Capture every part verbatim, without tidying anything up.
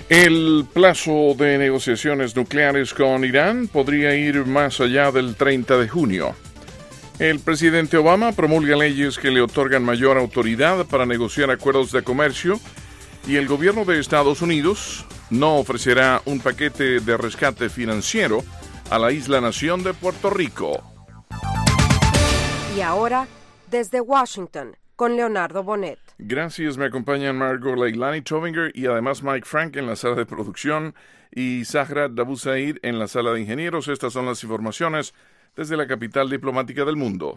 El plazo de negociaciones nucleares con Irán podría ir más allá del treinta de junio. El presidente Obama promulga leyes que le otorgan mayor autoridad para negociar acuerdos de comercio y el gobierno de Estados Unidos no ofrecerá un paquete de rescate financiero a la isla nación de Puerto Rico. Y ahora, desde Washington, con Leonardo Bonet. Gracias, me acompañan Margot Leilani Tovinger y además Mike Frank en la sala de producción y Zahra Dabusaid en la sala de ingenieros. Estas son las informaciones desde la capital diplomática del mundo.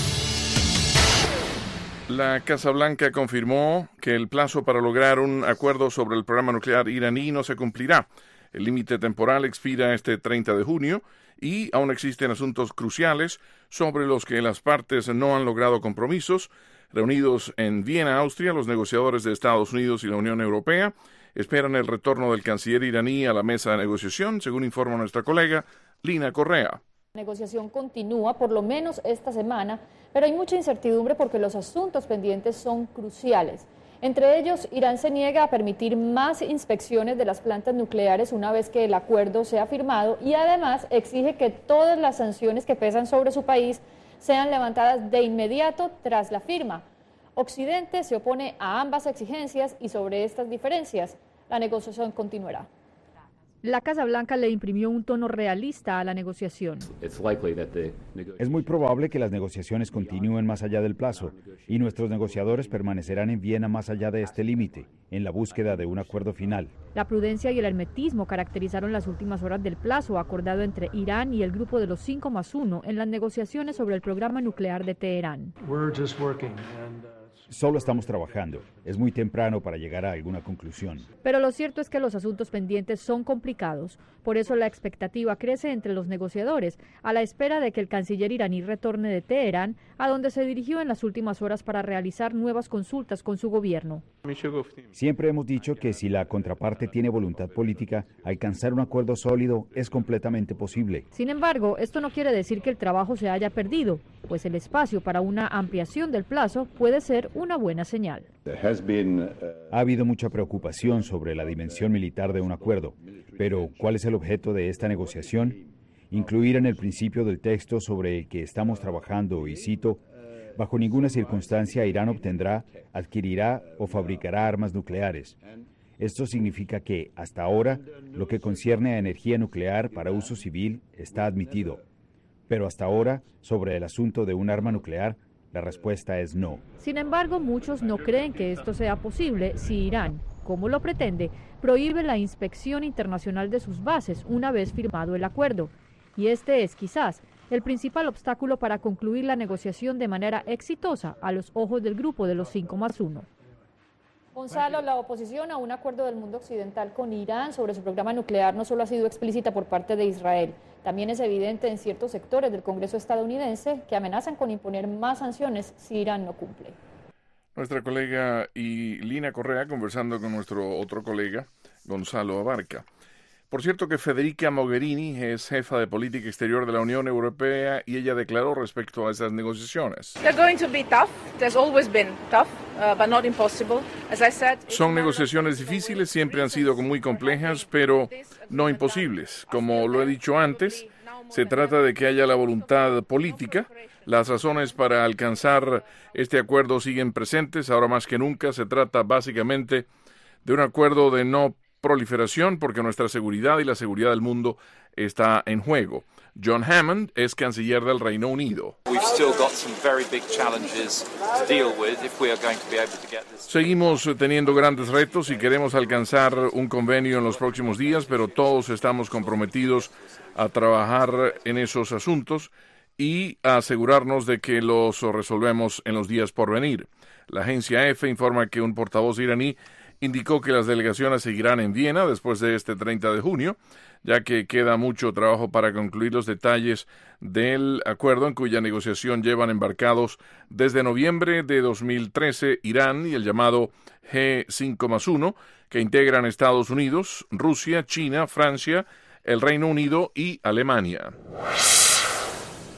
La Casa Blanca confirmó que el plazo para lograr un acuerdo sobre el programa nuclear iraní no se cumplirá. El límite temporal expira este treinta de junio y aún existen asuntos cruciales sobre los que las partes no han logrado compromisos. Reunidos en Viena, Austria, los negociadores de Estados Unidos y la Unión Europea esperan el retorno del canciller iraní a la mesa de negociación, según informa nuestra colega Lina Correa. La negociación continúa, por lo menos esta semana, pero hay mucha incertidumbre porque los asuntos pendientes son cruciales. Entre ellos, Irán se niega a permitir más inspecciones de las plantas nucleares una vez que el acuerdo sea firmado y además exige que todas las sanciones que pesan sobre su país sean levantadas de inmediato tras la firma. Occidente se opone a ambas exigencias y sobre estas diferencias, la negociación continuará. La Casa Blanca le imprimió un tono realista a la negociación. Es muy probable que las negociaciones continúen más allá del plazo y nuestros negociadores permanecerán en Viena más allá de este límite, en la búsqueda de un acuerdo final. La prudencia y el hermetismo caracterizaron las últimas horas del plazo acordado entre Irán y el grupo de los cinco más uno en las negociaciones sobre el programa nuclear de Teherán. Solo estamos trabajando. Es muy temprano para llegar a alguna conclusión. Pero lo cierto es que los asuntos pendientes son complicados. Por eso la expectativa crece entre los negociadores, a la espera de que el canciller iraní retorne de Teherán, a donde se dirigió en las últimas horas para realizar nuevas consultas con su gobierno. Siempre hemos dicho que si la contraparte tiene voluntad política, alcanzar un acuerdo sólido es completamente posible. Sin embargo, esto no quiere decir que el trabajo se haya perdido, pues el espacio para una ampliación del plazo puede ser una buena señal. Ha habido mucha preocupación sobre la dimensión militar de un acuerdo, pero ¿cuál es el objeto de esta negociación? Incluir en el principio del texto sobre el que estamos trabajando, y cito, bajo ninguna circunstancia Irán obtendrá, adquirirá o fabricará armas nucleares. Esto significa que, hasta ahora, lo que concierne a energía nuclear para uso civil está admitido. Pero hasta ahora, sobre el asunto de un arma nuclear, la respuesta es no. Sin embargo, muchos no creen que esto sea posible si Irán, como lo pretende, prohíbe la inspección internacional de sus bases una vez firmado el acuerdo. Y este es, quizás, el principal obstáculo para concluir la negociación de manera exitosa a los ojos del grupo de los cinco más uno. Gonzalo, la oposición a un acuerdo del mundo occidental con Irán sobre su programa nuclear no solo ha sido explícita por parte de Israel, también es evidente en ciertos sectores del Congreso estadounidense que amenazan con imponer más sanciones si Irán no cumple. Nuestra colega y Lina Correa conversando con nuestro otro colega, Gonzalo Abarca. Por cierto que Federica Mogherini es jefa de política exterior de la Unión Europea y ella declaró respecto a esas negociaciones. Son negociaciones difíciles, siempre han sido muy complejas, pero no imposibles. Como lo he dicho antes, se trata de que haya la voluntad política. Las razones para alcanzar este acuerdo siguen presentes. Ahora más que nunca se trata básicamente de un acuerdo de no proliferación, porque nuestra seguridad y la seguridad del mundo está en juego. John Hammond es canciller del Reino Unido. Seguimos teniendo grandes retos y queremos alcanzar un convenio en los próximos días, pero todos estamos comprometidos a trabajar en esos asuntos y a asegurarnos de que los resolvemos en los días por venir. La agencia E F E informa que un portavoz iraní indicó que las delegaciones seguirán en Viena después de este treinta de junio, ya que queda mucho trabajo para concluir los detalles del acuerdo en cuya negociación llevan embarcados desde noviembre de dos mil trece Irán y el llamado G cinco más uno, que integran Estados Unidos, Rusia, China, Francia, el Reino Unido y Alemania.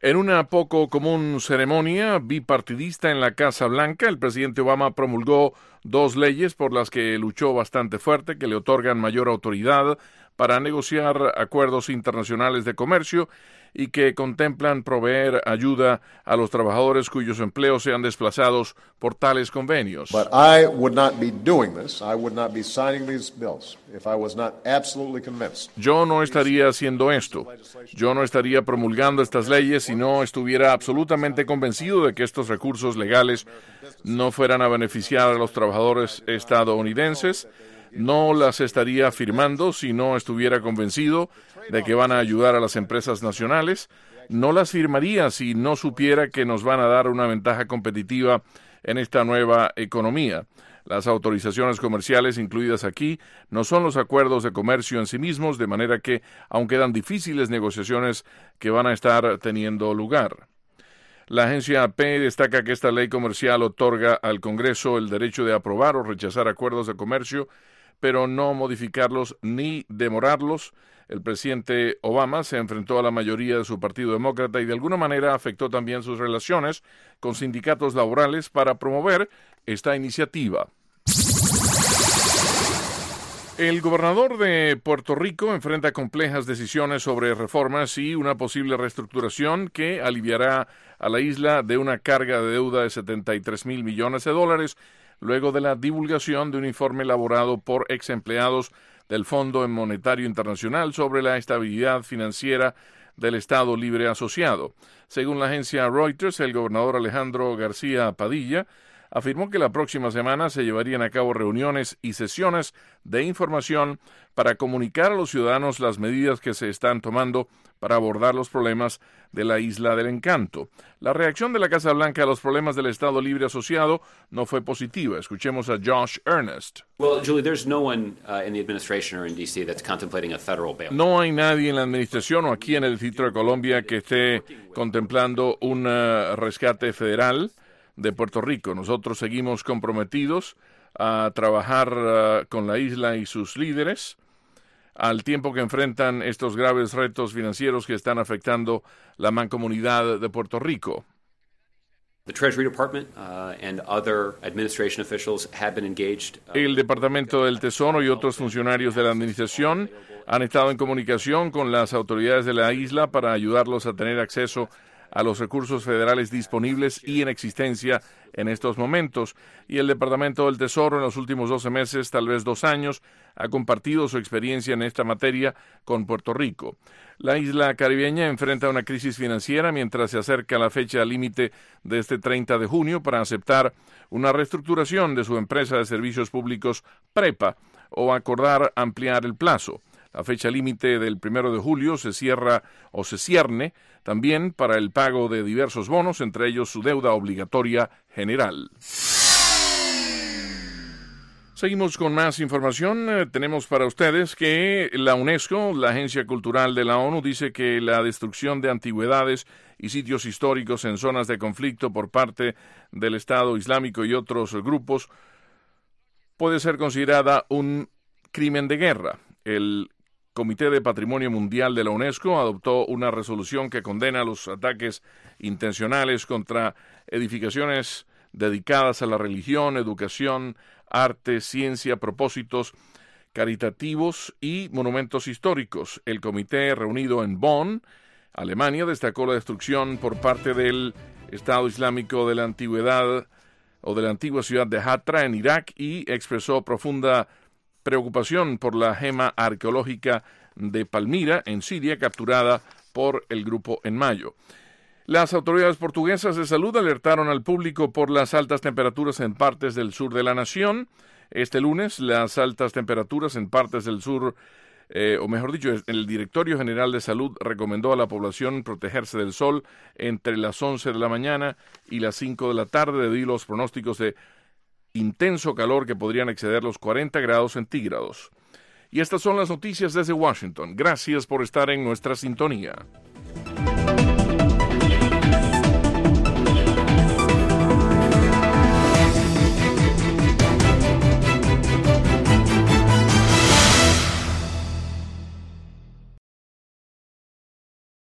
En una poco común ceremonia bipartidista en la Casa Blanca, el presidente Obama promulgó dos leyes por las que luchó bastante fuerte, que le otorgan mayor autoridad para negociar acuerdos internacionales de comercio y que contemplan proveer ayuda a los trabajadores cuyos empleos sean desplazados por tales convenios. But I would not be doing this. I would not be signing these bills if I was not absolutely convinced. Yo no estaría haciendo esto. Yo no estaría promulgando estas leyes si no estuviera absolutamente convencido de que estos recursos legales no fueran a beneficiar a los trabajadores estadounidenses. No las estaría firmando si no estuviera convencido de que van a ayudar a las empresas nacionales. No las firmaría si no supiera que nos van a dar una ventaja competitiva en esta nueva economía. Las autorizaciones comerciales incluidas aquí no son los acuerdos de comercio en sí mismos, de manera que aún quedan difíciles negociaciones que van a estar teniendo lugar. La agencia A P destaca que esta ley comercial otorga al Congreso el derecho de aprobar o rechazar acuerdos de comercio, pero no modificarlos ni demorarlos. El presidente Obama se enfrentó a la mayoría de su partido demócrata y de alguna manera afectó también sus relaciones con sindicatos laborales para promover esta iniciativa. El gobernador de Puerto Rico enfrenta complejas decisiones sobre reformas y una posible reestructuración que aliviará a la isla de una carga de deuda de setenta y tres mil millones de dólares luego de la divulgación de un informe elaborado por ex empleados del Fondo Monetario Internacional sobre la estabilidad financiera del Estado Libre Asociado. Según la agencia Reuters, el gobernador Alejandro García Padilla afirmó que la próxima semana se llevarían a cabo reuniones y sesiones de información para comunicar a los ciudadanos las medidas que se están tomando para abordar los problemas de la Isla del Encanto. La reacción de la Casa Blanca a los problemas del Estado Libre Asociado no fue positiva. Escuchemos a Josh Earnest. Well, Julie, there's no one uh, in the administration or in D C that's contemplating a federal bailout. No hay nadie en la administración o aquí en el Distrito de Colombia que esté contemplando un uh, rescate federal de Puerto Rico. Nosotros seguimos comprometidos a trabajar uh, con la isla y sus líderes al tiempo que enfrentan estos graves retos financieros que están afectando la mancomunidad de Puerto Rico. The Treasury Department uh, and other administration officials have been engaged. Uh, El Departamento del Tesoro y otros funcionarios de la administración han estado en comunicación con las autoridades de la isla para ayudarlos a tener acceso a los recursos federales disponibles y en existencia en estos momentos. Y el Departamento del Tesoro en los últimos doce meses, tal vez dos años, ha compartido su experiencia en esta materia con Puerto Rico. La isla caribeña enfrenta una crisis financiera mientras se acerca la fecha límite de este treinta de junio para aceptar una reestructuración de su empresa de servicios públicos PREPA o acordar ampliar el plazo. La fecha límite del primero de julio se cierra o se cierne también para el pago de diversos bonos, entre ellos su deuda obligatoria general. Seguimos con más información. Eh, tenemos para ustedes que la UNESCO, la Agencia Cultural de la ONU, dice que la destrucción de antigüedades y sitios históricos en zonas de conflicto por parte del Estado Islámico y otros grupos puede ser considerada un crimen de guerra. El Comité de Patrimonio Mundial de la UNESCO adoptó una resolución que condena los ataques intencionales contra edificaciones dedicadas a la religión, educación, arte, ciencia, propósitos caritativos y monumentos históricos. El comité reunido en Bonn, Alemania, destacó la destrucción por parte del Estado Islámico de la antigüedad o de la antigua ciudad de Hatra en Irak y expresó profunda preocupación por la gema arqueológica de Palmira, en Siria, capturada por el grupo en mayo. Las autoridades portuguesas de salud alertaron al público por las altas temperaturas en partes del sur de la nación. Este lunes, las altas temperaturas en partes del sur, eh, o mejor dicho, el Directorio General de Salud recomendó a la población protegerse del sol entre las once de la mañana y las cinco de la tarde debido a los pronósticos de intenso calor que podrían exceder los cuarenta grados centígrados. Y estas son las noticias desde Washington. Gracias por estar en nuestra sintonía.